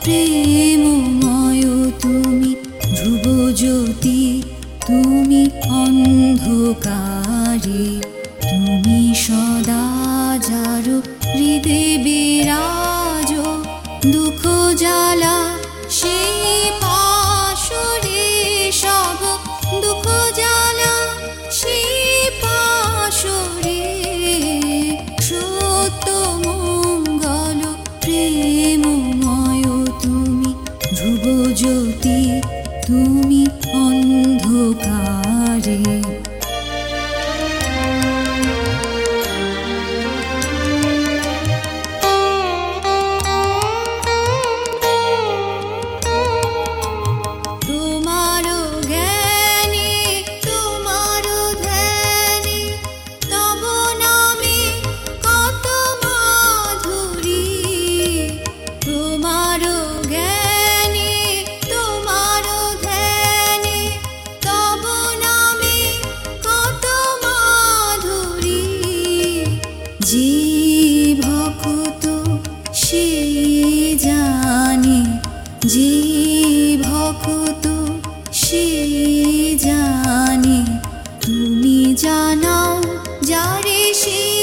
প্রেমময় তুমি ধ্রুবজ্যোতি, তুমি অন্ধকারে, তুমি সদা যারো হৃদে বিরাজ। দুঃখ জ্বালা সেই পাশরে সব, দুঃখ জ্বালা সেই পাশরে, সত্য মঙ্গল প্রেমময় তুমি ধ্রুবজ্যোতি, তুমি অন্ধকারে। যে ভক্ত সে জানে, যে ভক্ত সে জানে, তুমি জানাও যারে সে